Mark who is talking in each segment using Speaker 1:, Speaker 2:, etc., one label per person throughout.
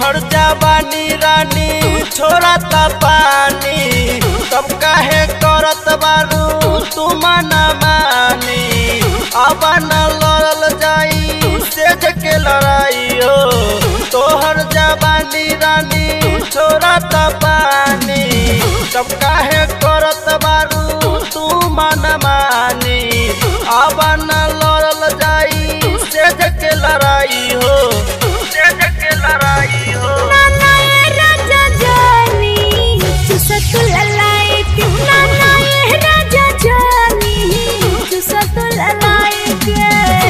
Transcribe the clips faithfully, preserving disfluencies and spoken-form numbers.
Speaker 1: तोहर जवानी रानी छोड़ा ता पानी तब काहे करत बारू तू मना मानी अब न लड़ल जाई सेज के लड़ाई हो तोहर जवानी रानी छोड़ा ता पानी तब काहे करत बारू तू मना मानी अब न लड़ल जाई सेज के लड़ाई हो सेज के लड़ाई हो
Speaker 2: नाना ये राजा जानी चुसत ललाई के नाना ये राजा जानी चुसत ललाई के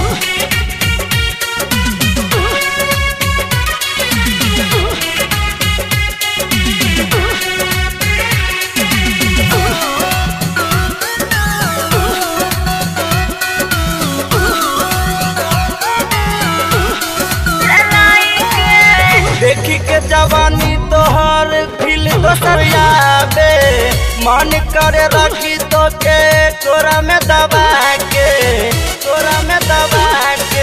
Speaker 1: देखी के जवानी तोहर फिल दोसर याबे मन करे रखी तो के तोरा में दबा के तोरा में दबा के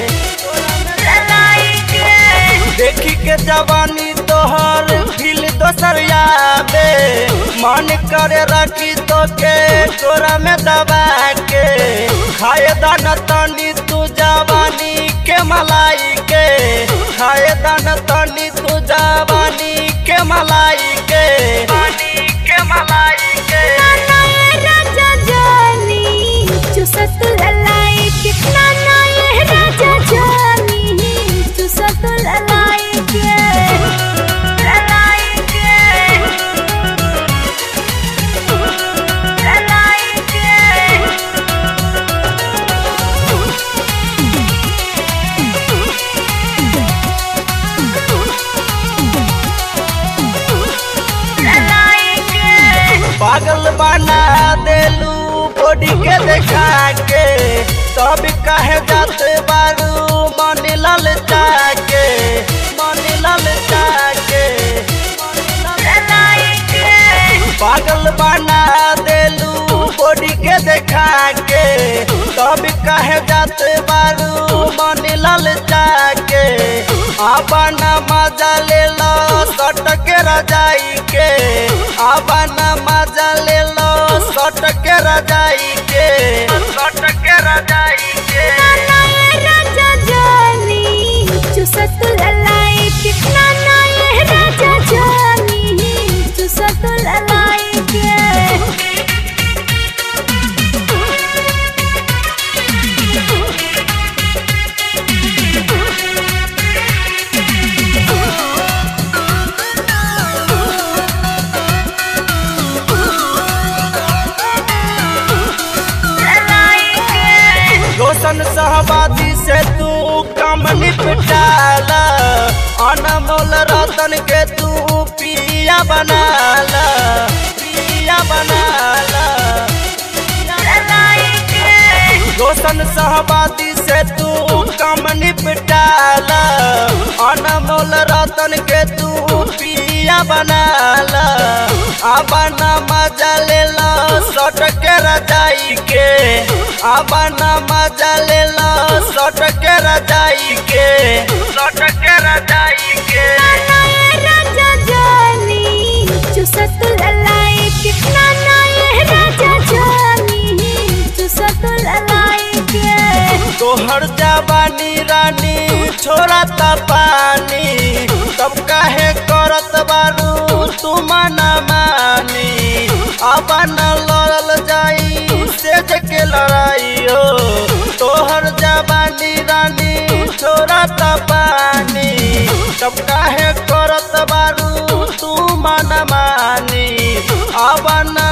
Speaker 1: देखी के जवानी तोहर फिल दोसर याबे मन करे रखी तो के तोरा में दबा के खाए दाना तनी तू जवानी के मलाई के खाए दाना तनी तू जवानी के मलाई के पानी के मलाई के
Speaker 2: नाना ये राजा जानी चुसत ललाई के नाना ये राजा जानी चुसत ललाई के ललाई के ललाई के
Speaker 1: पागल बना देलू बॉडी के देखा के तब कहे जाते बारू मन लाल के मन लाल के पागल बना देलू बॉडी के देखा के तब कहे जाते बारू मन लाल के अपन मजा ले लो सट के रजाई के अपन मजा ले लो सट के रजाई के सट के रजाई के
Speaker 2: नाना ये राजा जानी चुसत ललाई के नाना ये राजा जानी चुसत ललाई के
Speaker 1: रोशन सहबादी से तू कम निपटाला अनमोल रतन के तू पिया बनाला पिया बनाला रोशन सहबादी से तू कम निपटाला अनमोल रतन के तू पिया बनाला अब न मजा ले लो सट के रजाई के अब न मजा ले लो सट के रजाई के सट के रजाई के
Speaker 2: नाना ये राजा जानी चुसत ललाई के नाना ये राजा जानी चुसत ललाई के
Speaker 1: तोहर जवानी रानी छोड़ा ता पानी तब काहे करत बारू तू मना मानी अब न लड़ल जाई सेज के लड़ाई हो तोहर जवानी रानी छोड़ा ता पानी तब काहे करत बारू तू मना मानी अब न